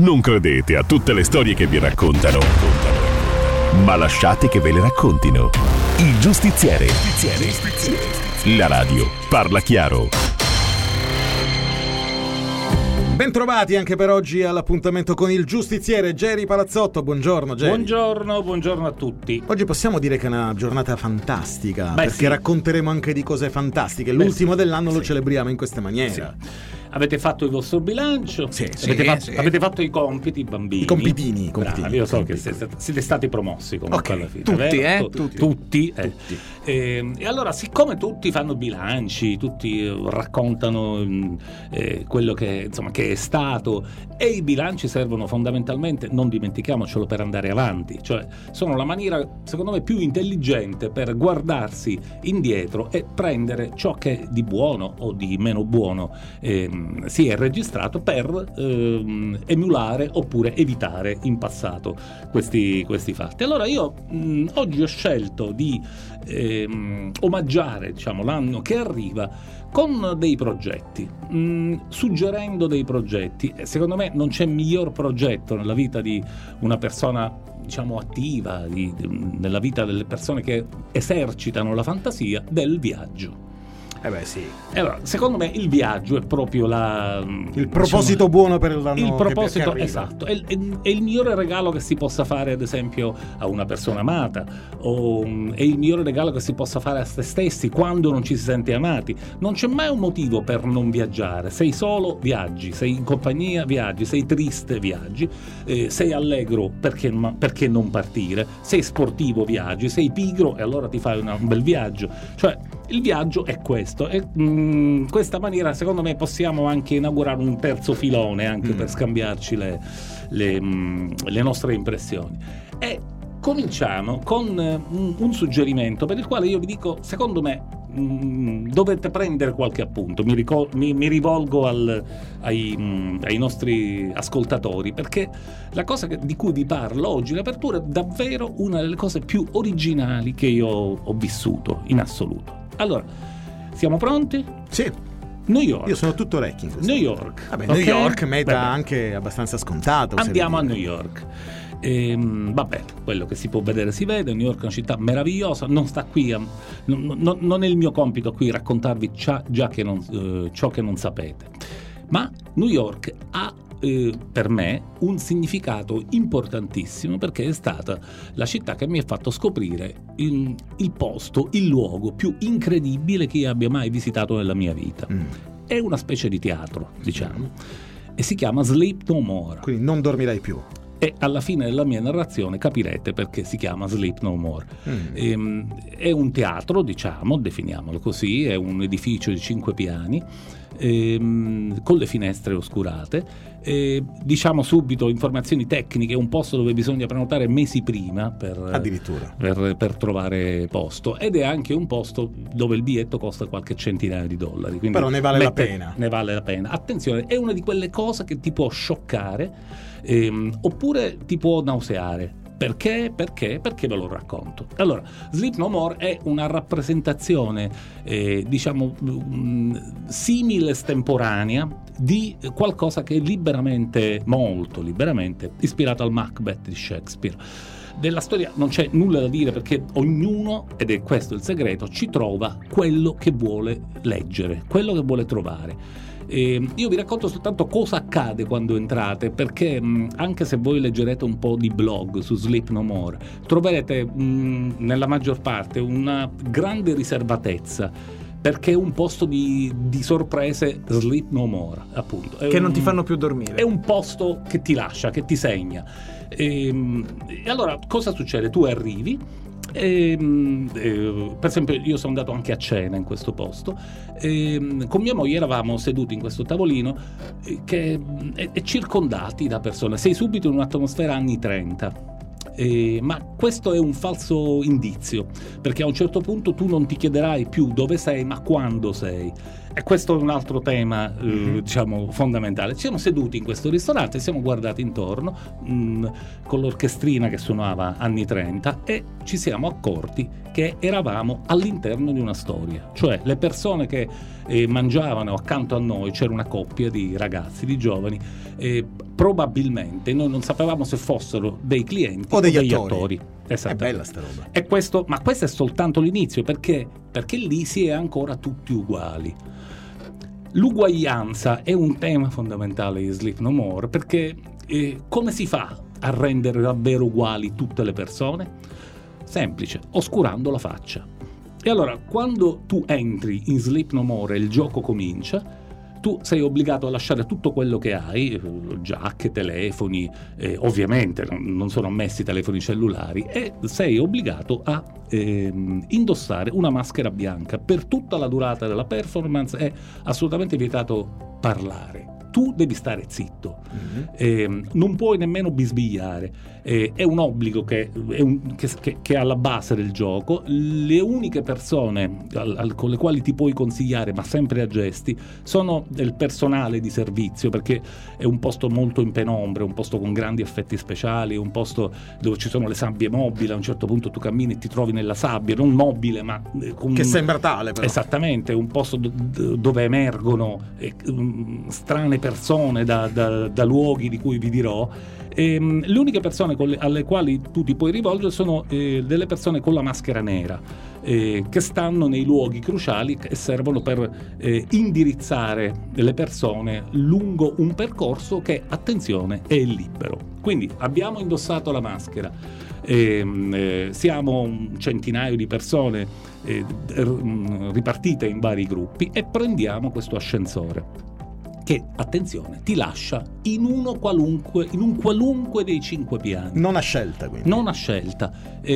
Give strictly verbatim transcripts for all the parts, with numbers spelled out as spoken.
Non credete a tutte le storie che vi raccontano, ma lasciate che ve le raccontino. Il Giustiziere. La radio parla chiaro. Bentrovati anche per oggi all'appuntamento con il Giustiziere. Geri Palazzotto, buongiorno Geri. Buongiorno, buongiorno a tutti. Oggi possiamo dire che è una giornata fantastica. Beh, perché sì. racconteremo anche di cose fantastiche. Beh, L'ultimo sì. dell'anno sì. lo celebriamo in questa maniera. Sì. Avete fatto il vostro bilancio? Sì, sì, avete, fatto, sì. avete fatto i compiti, bambini? I compitini, i compitini. Bravi, io so compitini. che siete, siete stati promossi comunque Ok, alla fine. tutti, vero? eh? Tutti. Tutti. Tutti, eh. Tutti. E, e allora, siccome tutti fanno bilanci, tutti eh, raccontano eh, quello che, insomma, che è stato, e i bilanci servono fondamentalmente, non dimentichiamocelo, per andare avanti, cioè sono la maniera, secondo me, più intelligente per guardarsi indietro e prendere ciò che di buono o di meno buono ehm, si è registrato per ehm, emulare oppure evitare in passato questi, questi fatti. Allora io mh, oggi ho scelto di ehm, omaggiare, diciamo, l'anno che arriva con dei progetti, mh, suggerendo dei progetti. Secondo me non c'è miglior progetto nella vita di una persona, diciamo, attiva, di, di, nella vita delle persone che esercitano la fantasia, del viaggio. Eh beh sì. Allora, secondo me il viaggio è proprio la il proposito, diciamo, buono per l'anno. Il proposito, che, che esatto, è, è, è il migliore regalo che si possa fare, ad esempio, a una persona amata, o è il migliore regalo che si possa fare a se stessi quando non ci si sente amati. Non c'è mai un motivo per non viaggiare. Sei solo, viaggi; sei in compagnia, viaggi; sei triste, viaggi; eh, sei allegro, perché, perché non partire; sei sportivo, viaggi; sei pigro, e allora ti fai una, un bel viaggio. Cioè, il viaggio è questo, e in questa maniera secondo me possiamo anche inaugurare un terzo filone anche mm. per scambiarci le, le, mh, le nostre impressioni. E cominciamo con un, un suggerimento per il quale io vi dico, secondo me mh, dovete prendere qualche appunto. Mi, ricol- mi, mi rivolgo al, ai, mh, ai nostri ascoltatori, perché la cosa che, di cui vi parlo oggi, l'apertura, è davvero una delle cose più originali che io ho, ho vissuto in assoluto. Allora, siamo pronti? Sì. New York. Io sono tutto orecchi in questo. New York. Vabbè, Okay? New York, meta Vabbè. anche abbastanza scontato. Andiamo a New York. Ehm, vabbè, quello che si può vedere si vede. New York è una città meravigliosa. Non sta qui a, non, non, non è il mio compito qui raccontarvi già, già che non, eh, ciò che non sapete. Ma New York ha Eh, per me un significato importantissimo, perché è stata la città che mi ha fatto scoprire il, il posto, il luogo più incredibile che io abbia mai visitato nella mia vita. Mm. È una specie di teatro, diciamo, e si chiama Sleep No More. Quindi non dormirai più. E alla fine della mia narrazione capirete perché si chiama Sleep No More. Mm. Ehm, è un teatro, diciamo, definiamolo così, è un edificio di cinque piani, ehm, con le finestre oscurate. Eh, diciamo subito, informazioni tecniche: è un posto dove bisogna prenotare mesi prima per, addirittura per, per trovare posto, ed è anche un posto dove il biglietto costa qualche centinaia di dollari, quindi però ne vale mette, la pena ne vale la pena. Attenzione, è una di quelle cose che ti può scioccare, ehm, oppure ti può nauseare. Perché? Perché? Perché ve lo racconto. Allora, Sleep No More è una rappresentazione, eh, diciamo, mh, simile, estemporanea, di qualcosa che è liberamente, molto liberamente, ispirato al Macbeth di Shakespeare. Della storia non c'è nulla da dire, perché ognuno, ed è questo il segreto, ci trova quello che vuole leggere, quello che vuole trovare. Eh, io vi racconto soltanto cosa accade quando entrate, perché mh, anche se voi leggerete un po' di blog su Sleep No More, troverete mh, nella maggior parte una grande riservatezza, perché è un posto di, di sorprese. Sleep No More, appunto, è che un, non ti fanno più dormire. È un posto che ti lascia, che ti segna. E, e allora cosa succede? Tu arrivi e, e, per esempio, io sono andato anche a cena in questo posto, e, con mia moglie eravamo seduti in questo tavolino che è, è circondati da persone. Sei subito in un'atmosfera anni trenta. Eh, ma questo è un falso indizio, perché a un certo punto tu non ti chiederai più dove sei, ma quando sei. E questo è un altro tema, eh, mm-hmm. diciamo, fondamentale. Ci siamo seduti in questo ristorante, siamo guardati intorno mh, con l'orchestrina che suonava anni trenta, e ci siamo accorti che eravamo all'interno di una storia. Cioè, le persone che eh, mangiavano accanto a noi, c'era una coppia di ragazzi, di giovani, eh, probabilmente noi non sapevamo se fossero dei clienti o degli, o degli attori. attori. È bella sta roba. E questo, ma questo è soltanto l'inizio, perché perché lì si è ancora tutti uguali. L'uguaglianza è un tema fondamentale di Sleep No More, perché eh, come si fa a rendere davvero uguali tutte le persone? Semplice, oscurando la faccia. E allora, quando tu entri in Sleep No More e il gioco comincia, tu sei obbligato a lasciare tutto quello che hai, giacche, telefoni, eh, ovviamente non sono ammessi telefoni cellulari, e sei obbligato a ehm, indossare una maschera bianca. Per tutta la durata della performance è assolutamente vietato parlare. Tu devi stare zitto, mm-hmm. eh, non puoi nemmeno bisbigliare, eh, è un obbligo che, è un, che, che, che è alla base del gioco. Le uniche persone al, al, con le quali ti puoi consigliare, ma sempre a gesti, sono del personale di servizio, perché è un posto molto in penombra, un posto con grandi effetti speciali, un posto dove ci sono le sabbie mobili. A un certo punto tu cammini e ti trovi nella sabbia, non mobile, ma con, che sembra tale però. Esattamente, un posto do, dove emergono eh, strane persone da, da, da luoghi di cui vi dirò. E, um, le uniche persone con le, alle quali tu ti puoi rivolgere sono eh, delle persone con la maschera nera, eh, che stanno nei luoghi cruciali e servono per eh, indirizzare le persone lungo un percorso che, attenzione, è libero. Quindi abbiamo indossato la maschera, eh, eh, siamo un centinaio di persone eh, ripartite in vari gruppi e prendiamo questo ascensore che, attenzione, ti lascia in uno qualunque, in un qualunque dei cinque piani. Non a scelta, quindi. Non a scelta.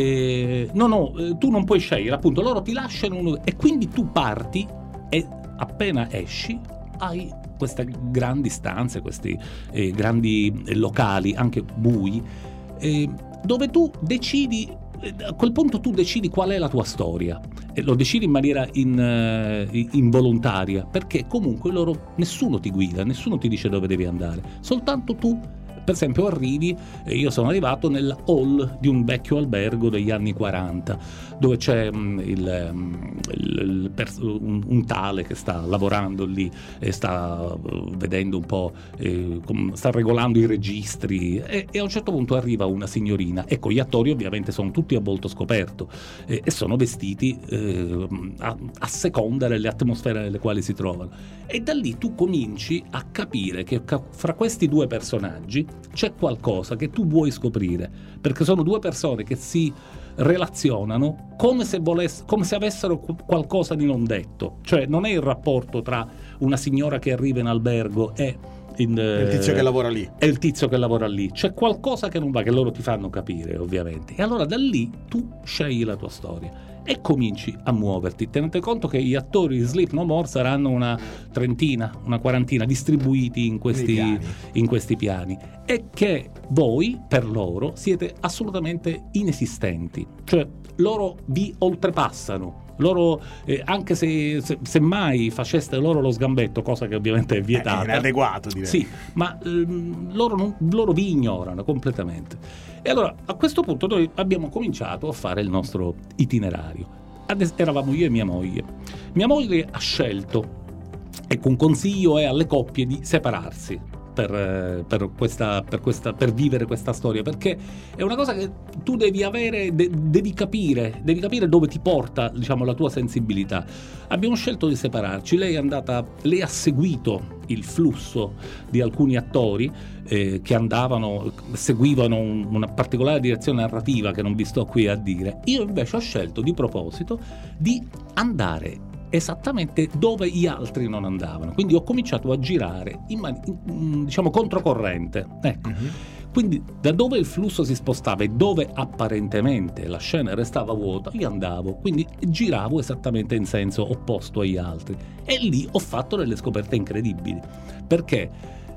Eh, no, no, eh, tu non puoi scegliere, appunto, loro ti lasciano uno, e quindi tu parti e appena esci hai queste grandi stanze, questi eh, grandi locali, anche bui, eh, dove tu decidi. A quel punto tu decidi qual è la tua storia, e lo decidi in maniera in, uh, involontaria, perché comunque loro, nessuno ti guida, nessuno ti dice dove devi andare, soltanto tu. Per esempio arrivi, e io sono arrivato nel hall di un vecchio albergo degli anni quaranta, dove c'è um, il, um, il, il pers- un, un tale che sta lavorando lì e sta uh, vedendo un po', eh, com- sta regolando i registri, e, e a un certo punto arriva una signorina. Ecco, gli attori ovviamente sono tutti a volto scoperto eh, e sono vestiti eh, a, a seconda delle atmosfere nelle quali si trovano, e da lì tu cominci a capire che ca- fra questi due personaggi c'è qualcosa che tu vuoi scoprire, perché sono due persone che si relazionano come se voless- come se avessero qualcosa di non detto. Cioè non è il rapporto tra una signora che arriva in albergo e in, il tizio che lavora lì e il tizio che lavora lì. C'è qualcosa che non va, che loro ti fanno capire, ovviamente, e allora da lì tu scegli la tua storia e cominci a muoverti. Tenete conto che gli attori di Sleep No More saranno una trentina, una quarantina, distribuiti in questi piani. in questi piani, e che voi per loro siete assolutamente inesistenti, cioè loro vi oltrepassano. Loro, eh, anche se, se, se mai faceste loro lo sgambetto, cosa che ovviamente è vietata, è inadeguato, direi. Sì, ma ehm, loro, non, loro vi ignorano completamente. E allora a questo punto noi abbiamo cominciato a fare il nostro itinerario. Adesso eravamo io e mia moglie. Mia moglie ha scelto, ecco, un consiglio è alle coppie di separarsi per, per, questa, per, questa, per vivere questa storia, perché è una cosa che tu devi avere, de, devi capire, devi capire dove ti porta, diciamo, la tua sensibilità. Abbiamo scelto di separarci. Lei è andata, lei ha seguito il flusso di alcuni attori eh, che andavano, seguivano un, una particolare direzione narrativa che non vi sto qui a dire. Io invece ho scelto di proposito di andare esattamente dove gli altri non andavano, quindi ho cominciato a girare in, man- in diciamo controcorrente, ecco. Mm-hmm. Quindi da dove il flusso si spostava e dove apparentemente la scena restava vuota, io andavo, quindi giravo esattamente in senso opposto agli altri, e lì ho fatto delle scoperte incredibili, perché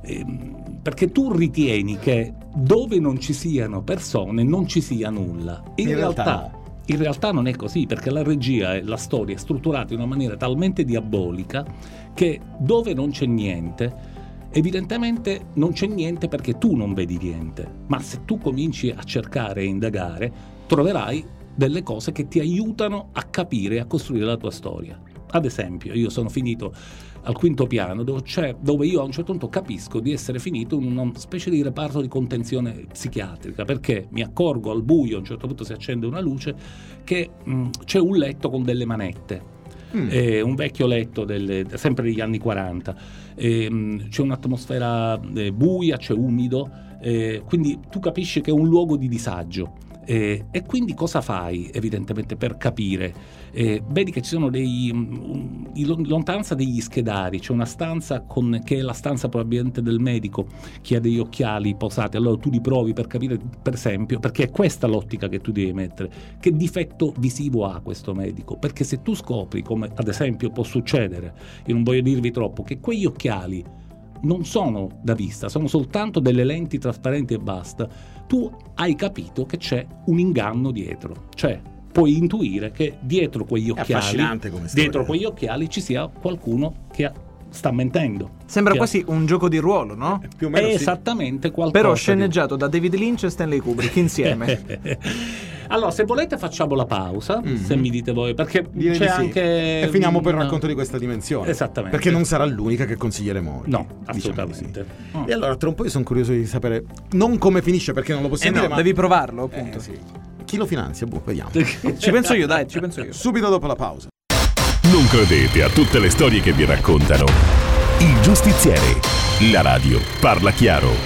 ehm, perché tu ritieni che dove non ci siano persone non ci sia nulla. In, in realtà, realtà In realtà non è così, perché la regia e la storia è strutturata in una maniera talmente diabolica che dove non c'è niente, evidentemente non c'è niente perché tu non vedi niente, ma se tu cominci a cercare e indagare troverai delle cose che ti aiutano a capire e a costruire la tua storia. Ad esempio, io sono finito al quinto piano, dove, c'è, dove io a un certo punto capisco di essere finito in una specie di reparto di contenzione psichiatrica, perché mi accorgo al buio, a un certo punto si accende una luce, che mh, c'è un letto con delle manette. Mm. Eh, un vecchio letto delle, sempre degli anni quaranta, eh, mh, c'è un'atmosfera eh, buia, c'è umido, eh, quindi tu capisci che è un luogo di disagio. Eh, e quindi cosa fai evidentemente per capire? Eh, vedi che ci sono dei um, in lontananza degli schedari, c'è una stanza con, che è la stanza probabilmente del medico che ha degli occhiali posati, allora tu li provi per capire, per esempio, perché è questa l'ottica che tu devi mettere, che difetto visivo ha questo medico, perché se tu scopri, come ad esempio può succedere, io non voglio dirvi troppo, che quegli occhiali non sono da vista, sono soltanto delle lenti trasparenti e basta, tu hai capito che c'è un inganno dietro, cioè puoi intuire che dietro quegli occhiali, come dietro quegli occhiali ci sia qualcuno che sta mentendo. Sembra che quasi un gioco di ruolo, no? Eh, più o meno è sì. Esattamente qualcosa. Però sceneggiato di... da David Lynch e Stanley Kubrick insieme. Allora, se volete facciamo la pausa, mm-hmm. se mi dite voi, perché Direi c'è sì. anche... E finiamo per il no. racconto di questa dimensione. Esattamente. Perché non sarà l'unica che consiglieremo oggi. No, diciamo assolutamente. Sì. Oh. E allora tra un po' io sono curioso di sapere non come finisce, perché non lo possiamo Eh no, dire, ma... devi provarlo, appunto. Eh, sì. Chi lo finanzia? Boh, vediamo. Ci penso io, dai, ci penso io. Subito dopo la pausa. Non credete a tutte le storie che vi raccontano. Il Giustiziere. La radio parla chiaro.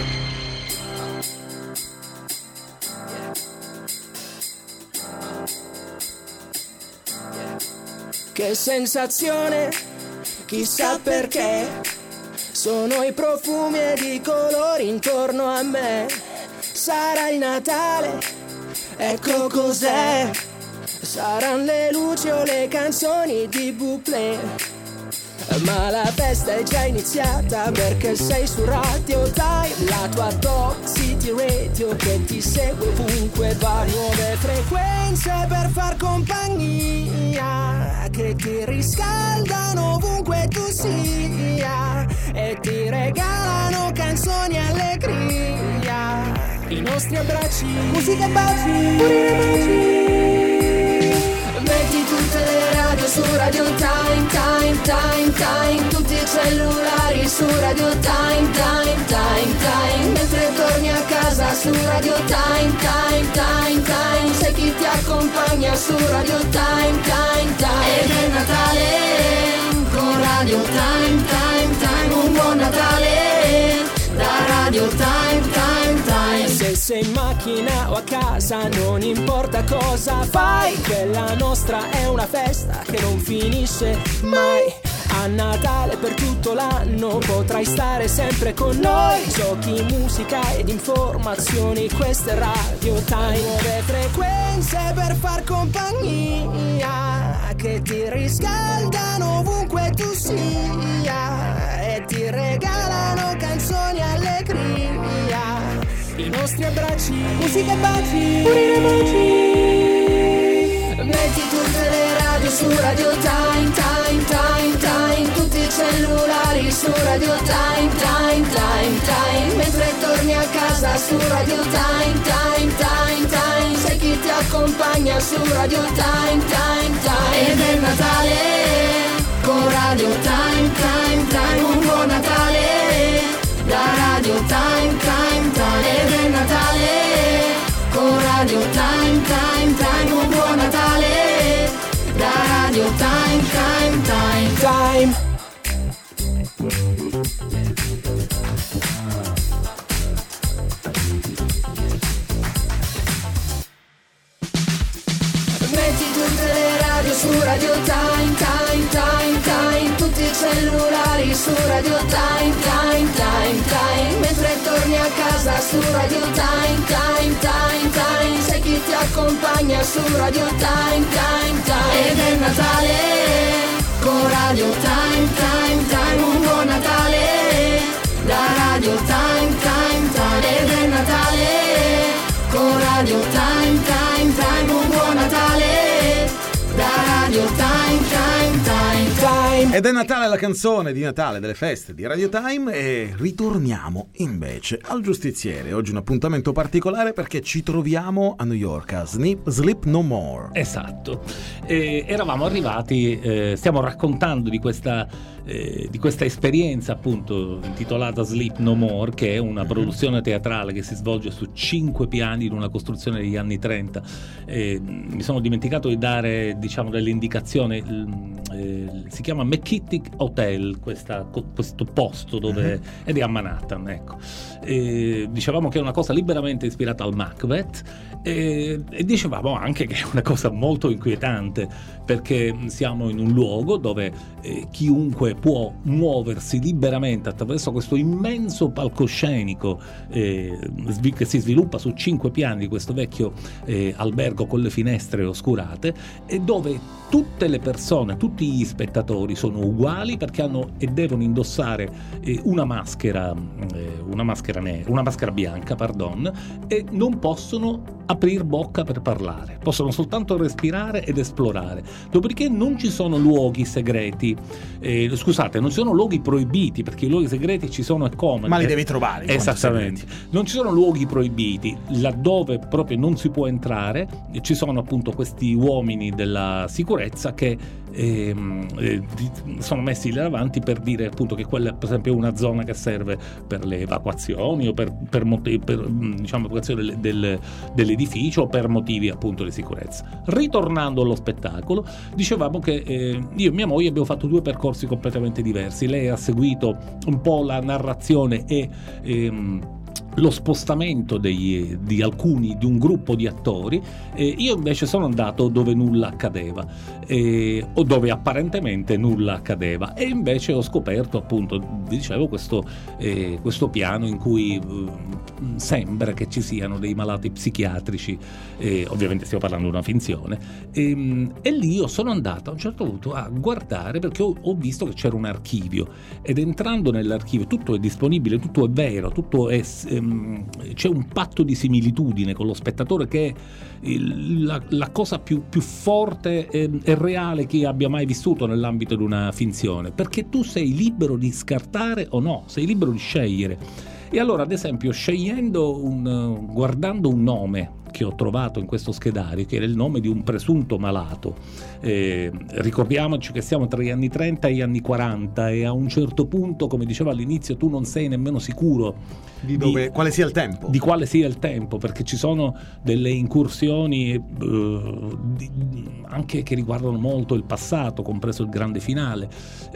Che sensazione, chissà perché, sono i profumi ed i colori intorno a me. Sarà il Natale, ecco cos'è. Saranno le luci o le canzoni di Bublé. Ma la festa è già iniziata perché sei su Radio Time, la tua Top City Radio che ti segue ovunque va. Nuove frequenze per far compagnia, che ti riscaldano ovunque tu sia e ti regalano canzoni e allegria. I nostri abbracci, musica e baci, baci. Metti tutte le radio su Radio Time, Time, Time, Time. Tutti i cellulari su Radio Time, Time, Time, Time. Mentre torni a casa su Radio Time, Time, Time, Time. Sei chi ti accompagna su Radio Time, Time, Time. Ed è Natale con Radio Time, Time, Time. Un buon Natale da Radio Time, Time, Time. Se sei in macchina o a casa non importa cosa fai, quella nostra è una festa che non finisce mai. A Natale per tutto l'anno potrai stare sempre con noi. Giochi, musica ed informazioni, questa è Radio Time. Nuove frequenze per far compagnia, che ti riscaldano ovunque tu sia e ti regalano canzoni e allegria. I nostri abbracci, musica e baci, metti tutte le radio su Radio Time, Time, Time, Time. Tutti i cellulari su Radio Time, Time, Time, Time. Mentre torni a casa su Radio Time, Time, Time, Time. Sei chi ti accompagna su Radio Time, Time, Time. Ed è Natale con Radio Time, Time, Time. Un buon Natale da Radio Time, Time, Time. Ed è Natale con Radio Time, Time, Time. Un buon Natale da Radio Time, Time, Time, Time. Metti tutte le radio su Radio Time, Time, Time, Time. Tutti i cellulari su Radio Time, Time, Time, Time. Mentre torni a casa su Radio Time, Time, Time, Time. Sei chi ti accompagna su Radio Time, Time, Time. Ed è Natale con Radio Time, Time, Time. Un buon Natale da Radio Time, Time, Time. Ed è Natale con Radio Time, Time, Time. Un buon Natale da Radio Time, Time, Time, Time. Ed è Natale, la canzone di Natale delle feste di Radio Time, e ritorniamo invece al giustiziere. Oggi un appuntamento particolare perché ci troviamo a New York a Sleep, Sleep No More. Esatto, eh, eravamo arrivati, eh, stiamo raccontando di questa, eh, di questa esperienza appunto intitolata Sleep No More, che è una produzione teatrale che si svolge su cinque piani in una costruzione degli anni trenta. Eh, mi sono dimenticato di dare, diciamo, delle indicazioni. Eh, si chiama McKittrick Hotel, questa, questo posto dove uh-huh. ed è a Manhattan, ecco. Eh, dicevamo che è una cosa liberamente ispirata al Macbeth, e, e dicevamo anche che è una cosa molto inquietante, perché siamo in un luogo dove eh, chiunque può muoversi liberamente attraverso questo immenso palcoscenico eh, che si sviluppa su cinque piani di questo vecchio eh, albergo con le finestre oscurate, e dove tutte le persone, tutti gli spettatori sono uguali, perché hanno e devono indossare eh, una maschera eh, una maschera nera, una maschera bianca, pardon, e non possono aprire bocca per parlare, possono soltanto respirare ed esplorare. Dopodiché non ci sono luoghi segreti, eh, scusate, non ci sono luoghi proibiti, perché i luoghi segreti ci sono e come. Ma li devi trovare. Esattamente. Non ci sono luoghi proibiti, laddove proprio non si può entrare. Ci sono appunto questi uomini della sicurezza che ehm, eh, sono messi lì davanti per dire appunto che quella per esempio è una zona che serve per le evacuazioni o per, per, motivi, per diciamo evacuazione del, del, dell'edificio, o per motivi appunto di sicurezza. Ritornando allo spettacolo, dicevamo che eh, io e mia moglie abbiamo fatto due percorsi completamente diversi. Lei ha seguito un po' la narrazione e ehm, lo spostamento degli, di alcuni di un gruppo di attori, e io invece sono andato dove nulla accadeva, e, o dove apparentemente nulla accadeva, e invece ho scoperto appunto, dicevo, questo, eh, questo piano in cui eh, sembra che ci siano dei malati psichiatrici, eh, ovviamente stiamo parlando di una finzione, e, e lì io sono andato a un certo punto a guardare, perché ho, ho visto che c'era un archivio, ed entrando nell'archivio tutto è disponibile, tutto è vero, tutto è c'è un patto di similitudine con lo spettatore che è il, la, la cosa più, più forte e, e reale che abbia mai vissuto nell'ambito di una finzione, perché tu sei libero di scartare o no, sei libero di scegliere. E allora, ad esempio, scegliendo un, guardando un nome che ho trovato in questo schedario, che era il nome di un presunto malato, eh, ricordiamoci che siamo tra gli anni trenta e gli anni quaranta, e a un certo punto, come dicevo all'inizio, tu non sei nemmeno sicuro di, dove, di quale sia il tempo di quale sia il tempo, perché ci sono delle incursioni eh, di, anche che riguardano molto il passato, compreso il grande finale.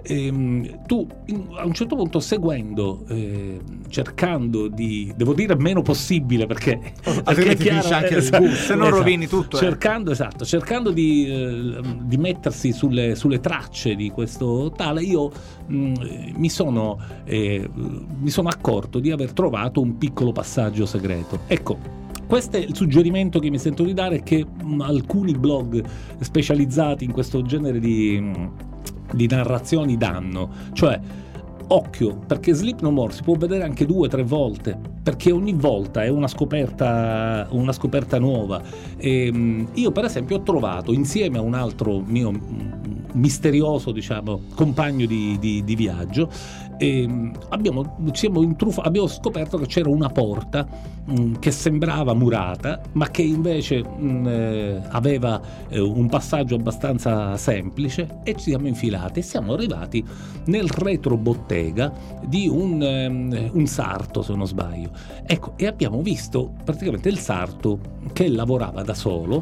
E, tu in, a un certo punto, seguendo eh, cercando di, devo dire meno possibile, perché altrimenti finisce anche il gusto, se non esatto, rovini tutto, cercando eh. esatto cercando di, eh, di mettersi sulle, sulle tracce di questo tale, io mh, mi sono eh, mi sono accorto di aver trovato un piccolo passaggio segreto. Ecco, questo è il suggerimento che mi sento di dare, che mh, alcuni blog specializzati in questo genere di, mh, di narrazioni danno, cioè occhio, perché Sleep No More si può vedere anche due o tre volte, perché ogni volta è una scoperta una scoperta nuova. E io per esempio ho trovato, insieme a un altro mio misterioso, diciamo, compagno di, di, di viaggio, e abbiamo, siamo intrufa, abbiamo scoperto che c'era una porta mh, che sembrava murata, ma che invece mh, eh, aveva eh, un passaggio abbastanza semplice, e ci siamo infilati e siamo arrivati nel retrobottega di un, um, un sarto, se non sbaglio. Ecco, e abbiamo visto praticamente il sarto che lavorava da solo,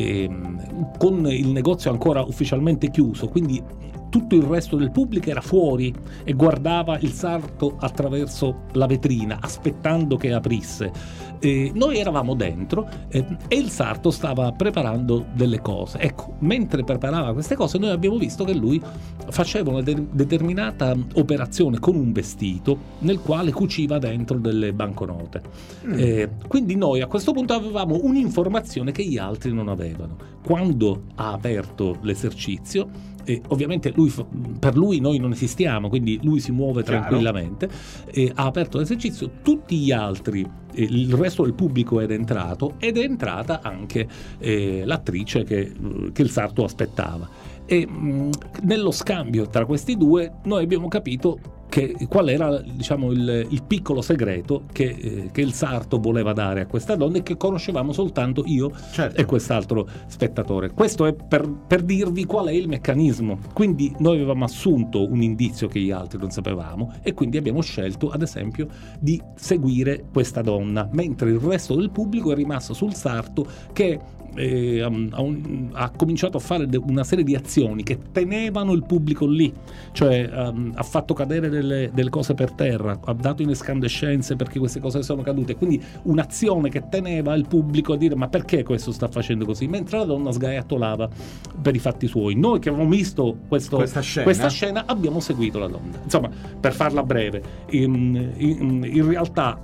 ehm, con il negozio ancora ufficialmente chiuso, quindi tutto il resto del pubblico era fuori e guardava il sarto attraverso la vetrina, aspettando che aprisse. Eh, noi eravamo dentro eh, e il sarto stava preparando delle cose. Ecco, mentre preparava queste cose, noi abbiamo visto che lui faceva una de- determinata operazione con un vestito nel quale cuciva dentro delle banconote. Mm. Eh, quindi noi a questo punto avevamo un'informazione che gli altri non avevano. Quando ha aperto l'esercizio, e ovviamente lui, per lui noi non esistiamo, quindi lui si muove Chiaro. tranquillamente, e ha aperto l'esercizio, tutti gli altri, eh, il resto del pubblico è entrato, ed è entrata anche eh, l'attrice che, che il sarto aspettava. e mh, nello scambio tra questi due noi abbiamo capito che qual era, diciamo, il, il piccolo segreto che, eh, che il sarto voleva dare a questa donna e che conoscevamo soltanto io Certo. e quest'altro spettatore. Questo è per, per dirvi qual è il meccanismo. Quindi noi avevamo assunto un indizio che gli altri non sapevamo e quindi abbiamo scelto, ad esempio, di seguire questa donna, mentre il resto del pubblico è rimasto sul sarto che eh, ha, un, ha cominciato a fare de- una serie di azioni che tenevano il pubblico lì, cioè um, ha fatto cadere delle, delle cose per terra, ha dato in escandescenze perché queste cose sono cadute, quindi un'azione che teneva il pubblico a dire ma perché questo sta facendo così, mentre la donna sgaiattolava per i fatti suoi. Noi che avevamo visto questo, Questa scena. questa scena abbiamo seguito la donna. Insomma, per farla breve, in, in, in realtà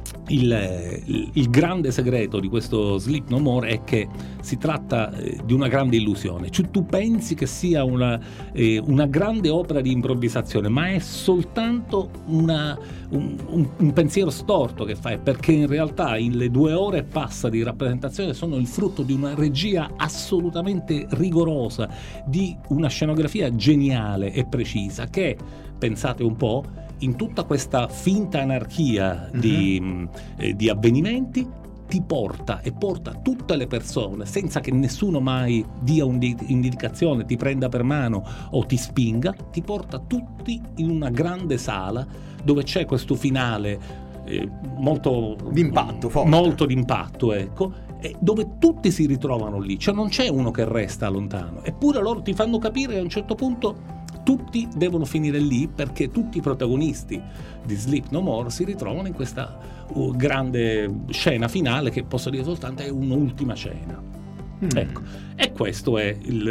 Il, il, il grande segreto di questo Sleep No More è che si tratta eh, di una grande illusione. Cioè, tu pensi che sia una, eh, una grande opera di improvvisazione, ma è soltanto una, un, un, un pensiero storto che fai, perché in realtà in le due ore e passa di rappresentazione sono il frutto di una regia assolutamente rigorosa, di una scenografia geniale e precisa che, pensate un po', in tutta questa finta anarchia mm-hmm. di, eh, di avvenimenti ti porta e porta tutte le persone senza che nessuno mai dia un'indicazione, ti prenda per mano o ti spinga, ti porta tutti in una grande sala dove c'è questo finale eh, molto d'impatto, forte. molto d'impatto, ecco, e dove tutti si ritrovano lì, cioè non c'è uno che resta lontano, eppure loro ti fanno capire che a un certo punto tutti devono finire lì, perché tutti i protagonisti di Sleep No More si ritrovano in questa uh, grande scena finale che posso dire soltanto è un'ultima scena. Mm. Ecco, e questo è il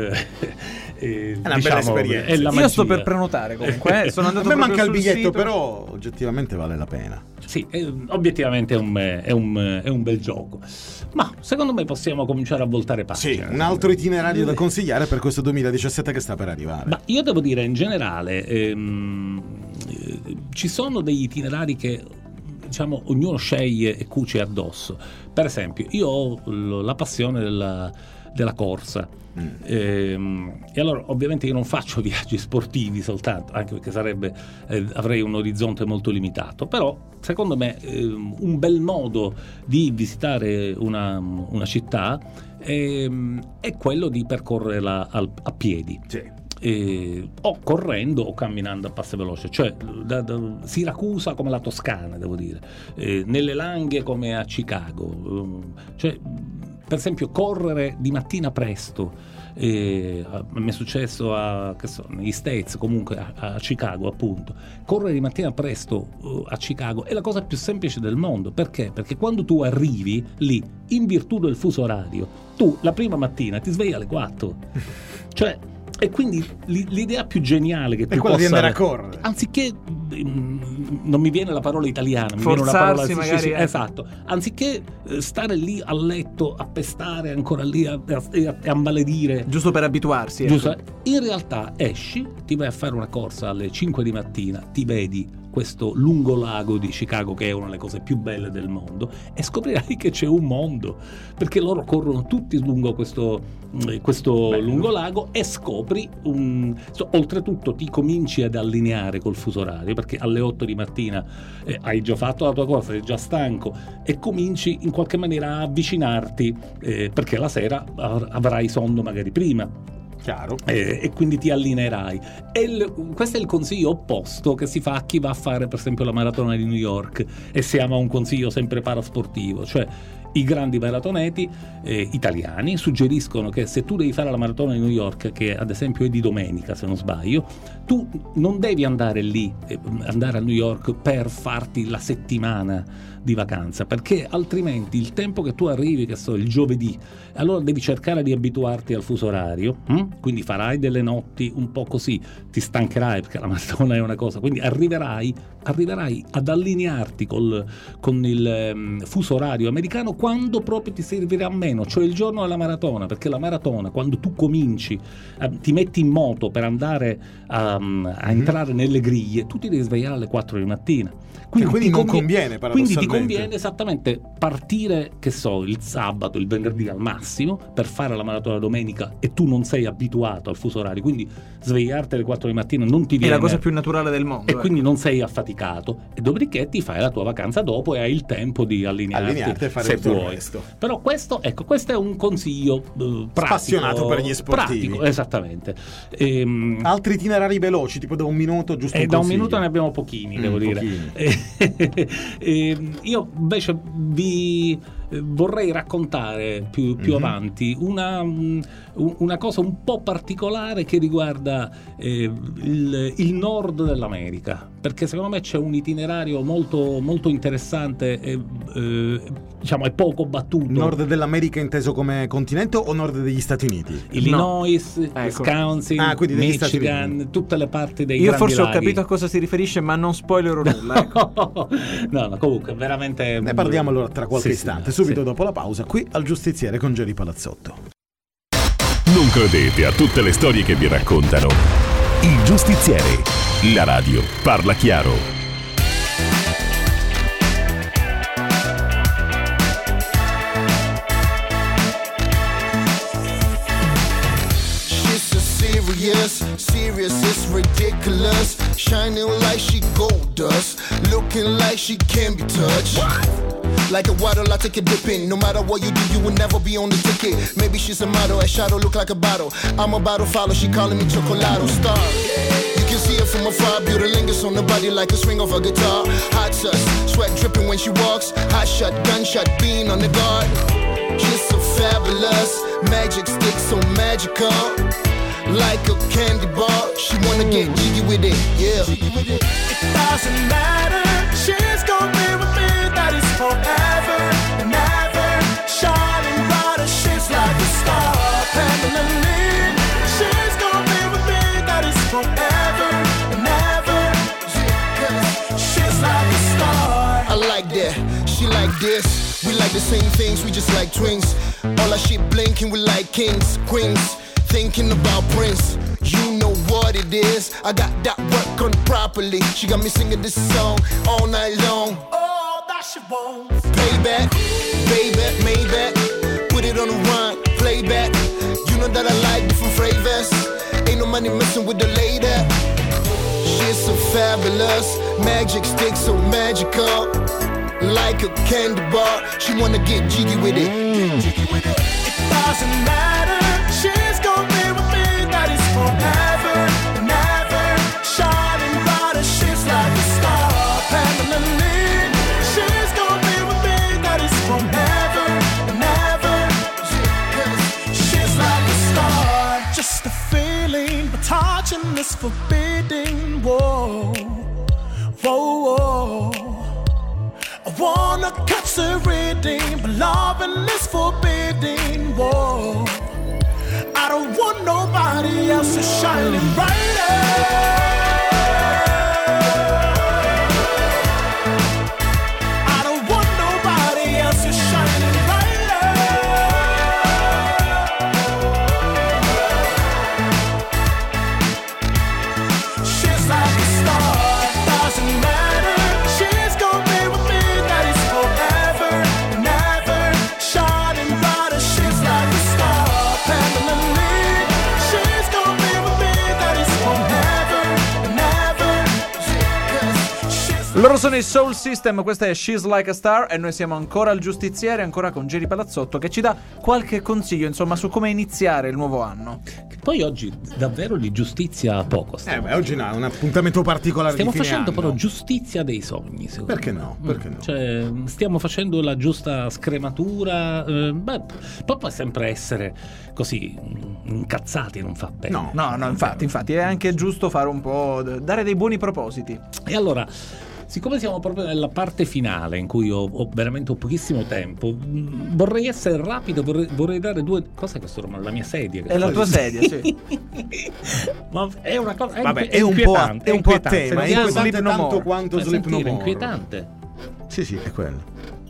eh, è una diciamo, bella esperienza. è la Io magia. sto per prenotare comunque, eh. Sono andato a me proprio manca il sul biglietto, sito. però oggettivamente vale la pena. Sì, è, obiettivamente è un, è, un, è un bel gioco, ma secondo me possiamo cominciare a voltare pagina. Sì, un altro itinerario da consigliare per questo duemiladiciassette che sta per arrivare. Ma io devo dire, in generale, ehm, eh, ci sono degli itinerari che, diciamo, ognuno sceglie e cuce addosso. Per esempio, io ho l- la passione della, della corsa. Mm. Ehm, e allora ovviamente io non faccio viaggi sportivi soltanto, anche perché sarebbe eh, avrei un orizzonte molto limitato, però secondo me eh, un bel modo di visitare una, una città eh, è quello di percorrerla a, a piedi. Sì. Eh, o correndo o camminando a passo veloce, cioè da, da Siracusa come la Toscana, devo dire, eh, nelle Langhe come a Chicago, cioè per esempio correre di mattina presto. Eh, a me è successo a, che so, negli States, comunque a, a Chicago, appunto. Correre di mattina presto uh, a Chicago è la cosa più semplice del mondo. Perché? Perché quando tu arrivi lì, in virtù del fuso orario, tu la prima mattina ti svegli alle quattro. Cioè, e quindi l'idea più geniale che è tu quella possa, di andare a correre, anziché non mi viene la parola italiana, mi forzarsi, viene una parola magari, sì, sì, eh. esatto, anziché stare lì a letto a pestare ancora lì a, a, a maledire, giusto per abituarsi, giusto, ecco. In realtà esci, ti vai a fare una corsa alle cinque di mattina, ti vedi questo lungo lago di Chicago che è una delle cose più belle del mondo e scoprirai che c'è un mondo, perché loro corrono tutti lungo questo, questo lungo lago e scopri un, so, oltretutto ti cominci ad allineare col fuso orario, perché alle otto di mattina eh, hai già fatto la tua corsa, sei già stanco e cominci in qualche maniera a avvicinarti eh, perché la sera avrai sonno magari prima. Chiaro. Eh, e quindi ti allineerai. E il, questo è il consiglio opposto che si fa a chi va a fare per esempio la maratona di New York, e siamo a un consiglio sempre parasportivo, cioè i grandi maratoneti eh, italiani suggeriscono che se tu devi fare la maratona di New York, che ad esempio è di domenica se non sbaglio, tu non devi andare lì, eh, andare a New York per farti la settimana di vacanza, perché altrimenti il tempo che tu arrivi, che so, il giovedì, allora devi cercare di abituarti al fuso orario, hm? Quindi farai delle notti un po' così, ti stancherai perché la maratona è una cosa, quindi arriverai, arriverai ad allinearti col, con il um, fuso orario americano quando proprio ti servirà meno, cioè il giorno della maratona, perché la maratona, quando tu cominci, eh, ti metti in moto per andare a, a mm-hmm. entrare nelle griglie, tu ti devi svegliare alle quattro di mattina. Quindi, quindi non conviene, conviene paradossalmente. Quindi ti conviene esattamente partire, che so, il sabato, il venerdì al massimo per fare la maratona domenica, e tu non sei abituato al fuso orario, quindi svegliarti alle quattro di mattina non ti viene, è la cosa più naturale del mondo, e eh. quindi non sei affaticato, e dopodiché ti fai la tua vacanza dopo e hai il tempo di allinearti, allinearti e fare se tutto il vuoi. resto. Però questo, ecco, questo è un consiglio uh, pratico, spassionato per gli sportivi. Pratico, esattamente. Ehm, altri itinerari veloci, tipo da un minuto, giusto? E un da un consiglio. minuto ne abbiamo pochini, Mm, devo dire. pochini. E io invece vi vorrei raccontare più, più mm-hmm. avanti una, una cosa un po' particolare che riguarda eh, il, il nord dell'America, perché secondo me c'è un itinerario molto, molto interessante e eh, diciamo è poco battuto. Nord dell'America inteso come continente o nord degli Stati Uniti? Illinois, no. Wisconsin, ah, Michigan, tutte le parti dei io grandi forse laghi. Ho capito a cosa si riferisce, ma non spoilerò nulla, ecco. no, no, comunque veramente ne parliamo allora tra qualche sì, istante, sì, subito sì. dopo la pausa, qui al Giustiziere con Geri Palazzotto. Non credete a tutte le storie che vi raccontano. Il Giustiziere, la radio parla chiaro. Serious, serious, it's ridiculous. Shining like she gold dust, looking like she can be touched. What? Like a water, I take a dip in. No matter what you do, you will never be on the ticket. Maybe she's a model, a shadow look like a bottle. I'm a bottle follow, she calling me Chocolado Star. You can see her from afar, beauty lingers on the body like a string of a guitar. Hot touch, sweat dripping when she walks. Hot shot, gunshot, being on the guard. She's so fabulous, magic stick so magical. Like a candy bar, she wanna get jiggy with it, yeah. It doesn't matter, she's gonna be with me, that is forever and ever. Shining brighter, she's like a star. Pamela Lynn, she's gonna be with me, that is forever and ever. She's like a star. I like that, she like this. We like the same things, we just like twins. All our shit blinking, we like kings, queens. Thinking about Prince, you know what it is. I got that work on properly. She got me singing this song all night long. Oh, that she won't. Payback, payback, Maybach. Put it on the run, playback. You know that I like different flavors. Ain't no money messing with the lady. She's so fabulous, magic stick so magical. Like a candy bar, she wanna get jiggy with it. Get jiggy with it. It doesn't matter. She's gonna be with me, that is forever and ever. Shining brighter, she's like a star. Pamela Lynn, she's gonna be with me, that is forever and ever. She's like a star. Just a feeling, but touching is forbidden. Whoa, whoa, whoa. I wanna catch the reading, but loving is forbidden. Whoa. I don't want nobody else to shine brighter. I don't want nobody else to shine brighter. She's like a star, doesn't matter. She's gonna be with me, that is forever and ever. Shining brighter, she's like a star. Pamela Lynn, she's gonna be with me, that is forever and ever. She's Loro sono i Soul System, questa è She's Like a Star e noi siamo ancora al Giustiziere, ancora con Geri Palazzotto che ci dà qualche consiglio, insomma, su come iniziare il nuovo anno. Poi oggi davvero di giustizia poco Eh stiamo. beh, oggi no, è un appuntamento particolare Stiamo di fine facendo anno. però giustizia dei sogni, secondo Perché me. no? Perché no? Cioè, stiamo facendo la giusta scrematura. Eh, beh, poi può sempre essere così mm, incazzati, non fa bene. No. No, no, infatti, infatti è anche giusto fare un po', dare dei buoni propositi. E allora, siccome siamo proprio nella parte finale in cui ho, ho veramente ho pochissimo tempo, mh, vorrei essere rapido, vorrei, vorrei dare due. Cos'è questo romano? La mia sedia. che È la fa- tua sedia, sì. Ma è una cosa. È Vabbè, inqui- è un po' a- inquietante, è un po' a inquietante. tema, è Sentiamo- inquietante Sleep No tanto More. quanto Fai Sleep No sentire, More. inquietante. Sì, sì, è quello.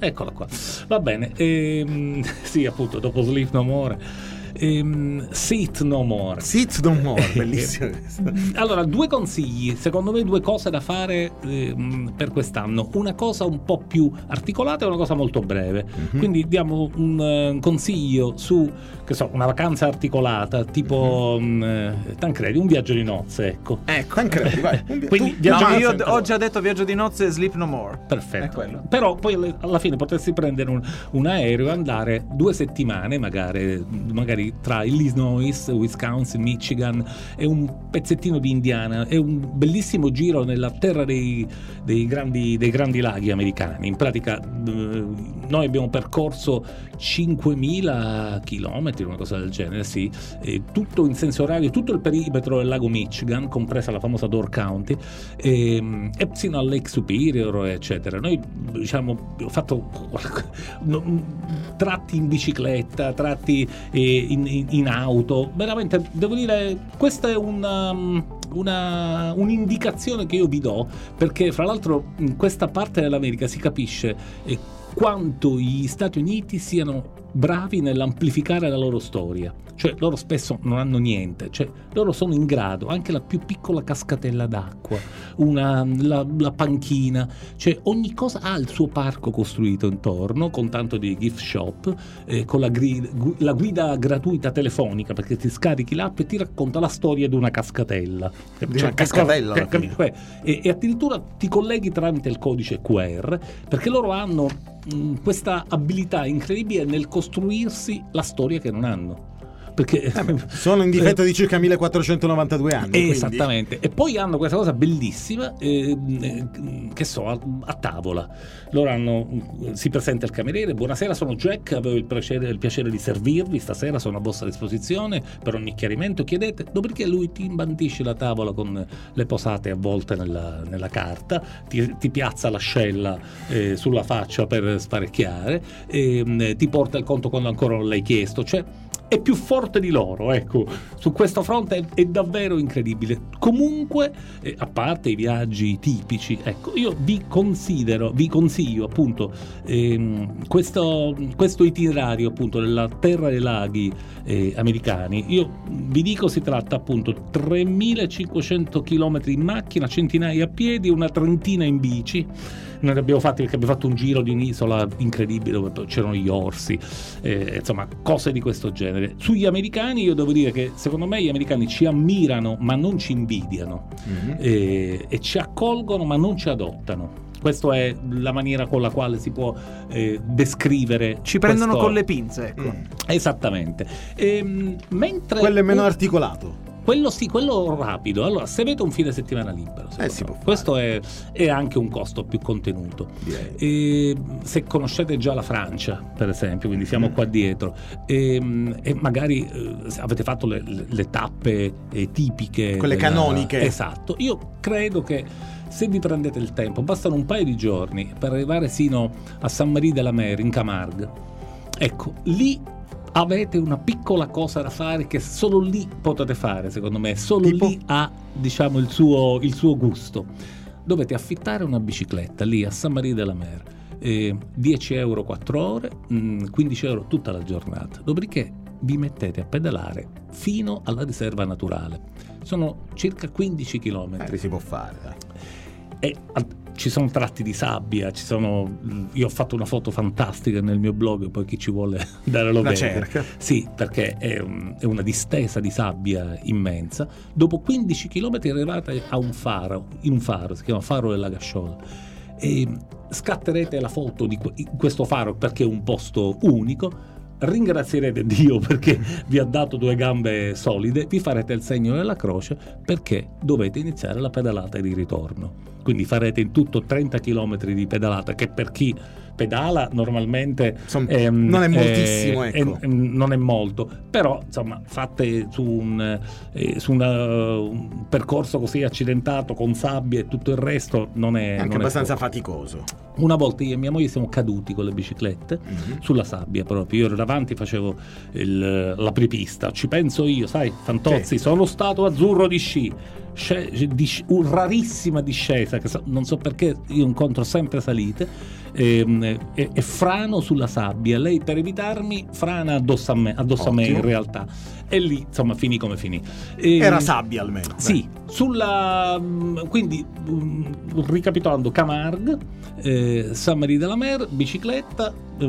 eccola qua. Va bene, ehm, sì, appunto, dopo Sleep No More. Ehm, Sit No More. Sit No More, bellissimo. Allora, due consigli, secondo me due cose da fare ehm, per quest'anno. Una cosa un po' più articolata e una cosa molto breve. Mm-hmm. Quindi diamo un uh, consiglio su, che so, una vacanza articolata, tipo mm-hmm. um, Tancredi, un viaggio di nozze, ecco. Ecco, Tancredi, vai. Un Quindi, tu, no, io ho già detto viaggio di nozze e Sleep No More. Perfetto. Però poi alla fine potresti prendere un, un aereo e andare due settimane, magari, magari tra Illinois, Wisconsin, Michigan e un pezzettino di Indiana. È un bellissimo giro nella terra dei, dei, grandi, dei grandi laghi americani. In pratica eh, noi abbiamo percorso cinquemila chilometri, una cosa del genere, sì, e tutto in senso orario, tutto il perimetro del lago Michigan, compresa la famosa Door County, e, e sino al Lake Superior, eccetera. Noi, diciamo, ho fatto tratti in bicicletta, tratti eh, in, in, in auto, veramente devo dire, questa è una, una un'indicazione che io vi do, perché fra l'altro in questa parte dell'America si capisce eh, quanto gli Stati Uniti siano bravi nell'amplificare la loro storia. Cioè loro spesso non hanno niente, cioè loro sono in grado, anche la più piccola cascatella d'acqua, una, la, la panchina, cioè ogni cosa ha il suo parco costruito intorno, con tanto di gift shop, eh, con la, gri, gu, la guida gratuita telefonica, perché ti scarichi l'app e ti racconta la storia di una cascatella, di cioè, una cascatella che, che, che, e, e addirittura ti colleghi tramite il codice Q R, perché loro hanno mh, questa abilità incredibile nel costruirsi la storia che non hanno. Perché eh, sono in difetto eh, di circa millequattrocentonovantadue anni, eh, esattamente. E poi hanno questa cosa bellissima eh, eh, che so, a, a tavola loro hanno, si presenta il cameriere: buonasera, sono Jack, avevo il piacere, il piacere di servirvi stasera, sono a vostra disposizione per ogni chiarimento, chiedete. Dopodiché lui ti imbandisce la tavola con le posate avvolte nella, nella carta, ti, ti piazza l'ascella eh, sulla faccia per sparecchiare, eh, ti porta il conto quando ancora non l'hai chiesto. Cioè è più forte di loro, ecco, su questo fronte è, è davvero incredibile. Comunque, eh, a parte i viaggi tipici, ecco, io vi considero, vi consiglio appunto ehm, questo, questo itinerario appunto della terra dei laghi eh, americani. Io vi dico, si tratta appunto tremilacinquecento chilometri in macchina, centinaia a piedi, una trentina in bici. Noi ne abbiamo fatti perché abbiamo fatto un giro di un'isola incredibile dove c'erano gli orsi, eh, insomma cose di questo genere. Sugli americani io devo dire che secondo me gli americani ci ammirano ma non ci invidiano, mm-hmm. eh, e ci accolgono ma non ci adottano. Questa è la maniera con la quale si può eh, descrivere. Ci prendono questo... con le pinze, ecco. Mm. Esattamente. E, mentre quello è meno un... articolato. Quello sì, quello rapido. Allora, se avete un fine settimana libero, eh, si può questo è, è anche un costo più contenuto. E, se conoscete già la Francia, per esempio, quindi siamo mm. qua dietro, e, e magari eh, avete fatto le, le tappe eh, tipiche, quelle della... canoniche. Esatto. Io credo che se vi prendete il tempo, bastano un paio di giorni per arrivare sino a Saint-Marie-de-la-Mer in Camargue. Ecco, lì avete una piccola cosa da fare che solo lì potete fare, secondo me, solo tipo? Lì ha, diciamo, il suo, il suo gusto. Dovete affittare una bicicletta lì a Saint-Marie-de-la-Mer, eh, dieci euro quattro ore, mh, quindici euro tutta la giornata. Dopodiché vi mettete a pedalare fino alla riserva naturale. Sono circa quindici chilometri. Eh, si può fare, dai. E ci sono tratti di sabbia, ci sono, io ho fatto una foto fantastica nel mio blog, poi chi ci vuole dare lo vede. Cerca. Sì, perché è, un, è una distesa di sabbia immensa. Dopo quindici chilometri arrivate a un faro, in un faro, si chiama Faro della Gasciola, e scatterete la foto di questo faro perché è un posto unico. Ringrazierete Dio perché vi ha dato due gambe solide, vi farete il segno della croce perché dovete iniziare la pedalata di ritorno. Quindi farete in tutto trenta chilometri di pedalata, che per chi pedala normalmente Son, è, non è moltissimo, è, ecco. è, non è molto, però insomma fatte su un, eh, su una, un percorso così accidentato con sabbia e tutto il resto non è, è anche non abbastanza è faticoso. Una volta io e mia moglie siamo caduti con le biciclette mm-hmm. sulla sabbia proprio. Io ero davanti, facevo il, l'apripista, ci penso io, sai, Fantozzi, sì. Sono stato azzurro di sci. sce- dis- un rarissima discesa, che so- non so perché io incontro sempre salite, ehm, e, e frano sulla sabbia. Lei, per evitarmi, frana addosso a me, addosso a me in realtà, e lì insomma finì come finì. E, Era sabbia almeno. sì, sulla quindi mh, ricapitolando, Camargue, eh, San Marie de la Mer, bicicletta,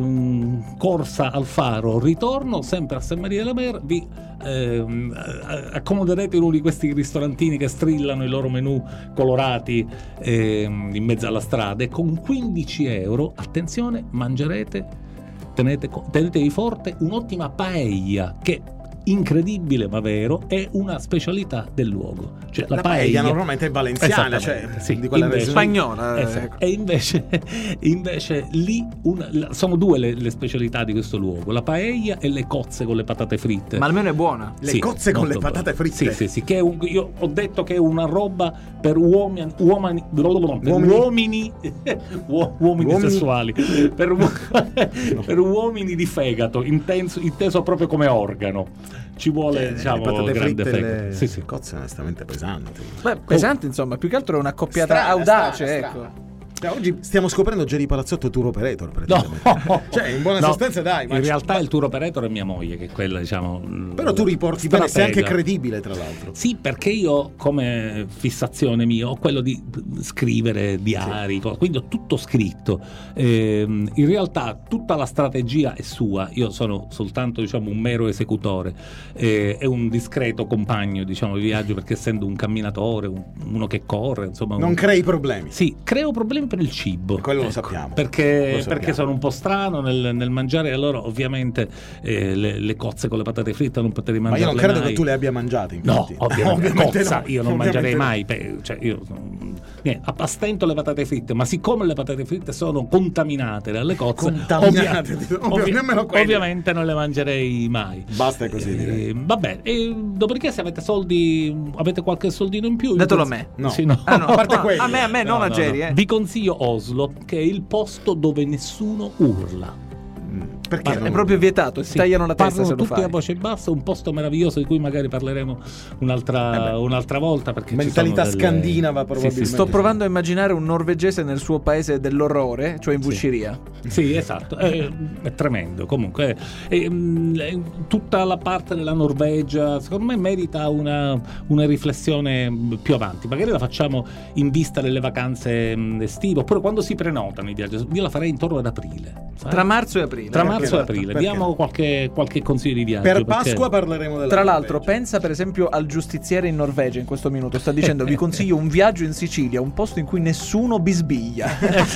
mh, corsa al faro, ritorno sempre a San Marie de la Mer. Vi ehm, accomoderete in uno di questi ristorantini che strillano i loro menù colorati ehm, in mezzo alla strada, e con quindici euro, attenzione, mangerete, tenete, tenetevi forte, un'ottima paella che, incredibile ma vero, è una specialità del luogo. Cioè la, La paella, paella normalmente è valenziana, cioè esattamente, sì, di quella invece- regione. Spagnola. Esatto. E invece, invece lì una- la- sono due le, le specialità di questo luogo: la paella e le cozze con le patate fritte. Ma almeno è buona. Le Sì, cozze con molto le patate buone. fritte. Sì, sì, sì, che è un- io ho detto che è una roba per uomini, uomini, per Uomini? uomini, uo- uomini Uomini? sessuali, per, uo- per uomini di fegato, intenso- inteso proprio come organo. Ci vuole, Cioè, diciamo, le patate grande fritte e fegato. le Sì, sì. cozze onestamente pesanti. Beh, pesante, insomma, più che altro è una coppiata Strana, audace, strana, ecco. strana. Cioè, oggi stiamo scoprendo Jerry Palazzotto tour operator praticamente. No. Cioè, in buona No, sostanza, dai. Ma in realtà il tour operator è mia moglie, che è quella, diciamo. Però tu riporti bene, sei anche stratega. credibile, tra l'altro. Sì, perché io, come fissazione mia, ho quello di scrivere diari, co- quindi ho tutto scritto. Ehm, in realtà tutta la strategia è sua, io sono soltanto, diciamo, un mero esecutore, eh, è un discreto compagno, diciamo, di viaggio, perché essendo un camminatore, un- uno che corre, insomma. Non un- crei problemi. Sì, creo problemi per il cibo. Quello lo Ecco, sappiamo. Perché, Lo sappiamo. perché sono un po' strano nel, nel mangiare, allora ovviamente eh, le, le cozze con le patate fritte non potete Ma mangiare. io non credo che tu le abbia mangiate, No, infatti. ovviamente, Ovviamente cozza, no. io non Ovviamente mangerei no. mai. pe- Cioè, io niente, a a stento le patate fritte, ma siccome le patate fritte sono contaminate dalle cozze, Contaminate, ovvia- ovvio- ovvi- nemmeno quelle. ovviamente non le mangerei mai. Basta così, Eh, direi. vabbè, e dopodiché, se avete soldi, avete qualche soldino in più, io Datelo a penso- me. No. Sì, no. Ah, no, A parte no, quello. a me, a me, non No, a no, Jerry, no. eh. Vi consiglio Oslo, che è il posto dove nessuno urla. Perché Parla- non- È proprio vietato, ti Sì, tagliano la testa parlano se lo tutti fai. a voce bassa, un posto meraviglioso di cui magari parleremo un'altra, Eh beh. un'altra volta, perché ci Mentalità sono delle- scandinava, Sì, probabilmente. sì, Sto provando a immaginare un norvegese nel suo paese dell'orrore, cioè in Vuciria. Sì, esatto, è, è tremendo. Comunque, è, mm, è- tutta la parte della Norvegia, secondo me, merita una, una riflessione mm, più avanti. Magari la facciamo in vista delle vacanze mm, estive, oppure quando si prenotano i viaggi. Io la farei intorno ad aprile. sai? Tra marzo e aprile. Tra Perché marzo e esatto, aprile. perché? Diamo qualche, qualche consiglio di viaggio. Per perché- Pasqua parleremo della Tra l'altro, Norvegia. pensa per esempio al giustiziere in Norvegia in questo minuto. Sta dicendo: vi consiglio un viaggio in Sicilia, un posto in cui nessuno bisbiglia.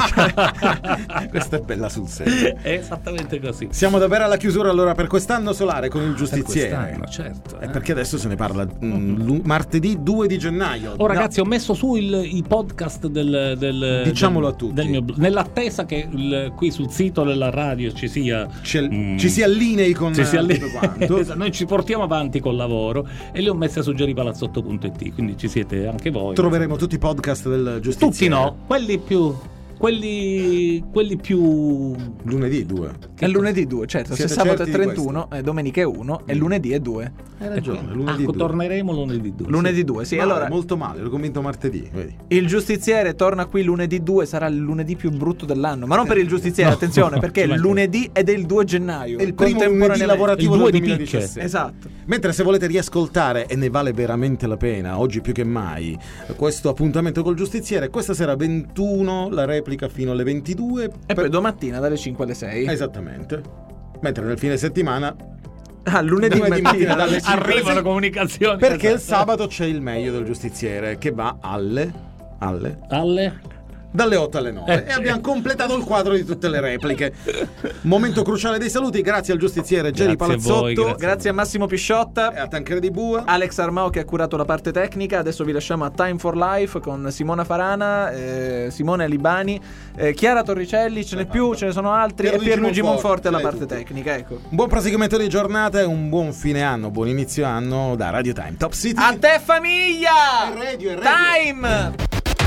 Questa è bella sul serio. È esattamente così. Siamo davvero alla chiusura allora per quest'anno solare con il Per giustiziere. quest'anno, certo. È eh. perché adesso se ne parla mm, lu- martedì due di gennaio. Oh ragazzi, ho messo su il, i podcast del, del Diciamolo del- a tutti. del mio blog, nell'attesa che il- qui sul sito della radio ci sia Ci, mm, ci si allinei con ci si eh, alli- tutto quanto. Esatto, noi ci portiamo avanti col lavoro e li ho messi su jerry palazzotto punto it, quindi ci siete anche voi. Troveremo tutti i podcast del giustiziere. tutti, no, quelli più quelli quelli più Lunedì due. È lunedì due, certo. Siete Se sabato è certi di trentuno, e domenica è uno, e lunedì è due. Hai ragione, lunedì ah, due. torneremo lunedì due. Lunedì due, sì. Male, Allora, molto male, l'ho convinto martedì, vedi. il giustiziere torna qui lunedì due, sarà il lunedì più brutto dell'anno. Ma non per il giustiziere, No, attenzione, no, perché ci manca. lunedì è del due gennaio. È il primo lunedì contemporaneamente. lavorativo Il due del di duemiladiciassette. Esatto. Mentre se volete riascoltare, e ne vale veramente la pena, oggi più che mai, questo appuntamento col giustiziere, questa sera ventuno, la replica fino alle ventidue. E poi domattina dalle cinque alle sei. Esattamente. Mentre nel fine settimana, Ah, lunedì, lunedì mattina dalle cinque alle arrivano sei, comunicazioni perché il esatto. sabato c'è il meglio del giustiziere, che va alle... alle... alle dalle otto alle nove Eh, e abbiamo completato il quadro di tutte le repliche. Momento cruciale dei saluti, grazie al giustiziere Jerry Grazie a Palazzotto, voi, Grazie, grazie. a Massimo Pisciotta, e a Tancredi Bua. Alex Armao che ha curato la parte tecnica. Adesso vi lasciamo a Time for Life con Simona Farana, eh, Simone Alibani, eh, Chiara Torricelli, ce n'è più, ce ne sono altri, Pierluigi e Pierluigi Monforte, Monforte alla lei parte tutti. tecnica. Ecco. Un buon proseguimento di giornata e un buon fine anno, buon inizio anno da Radio Time Top City. A te famiglia! È radio, è radio. Time!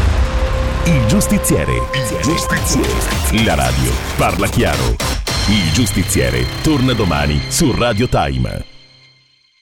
Il giustiziere. Giustiziere. La radio parla chiaro. Il giustiziere torna domani su Radio Time.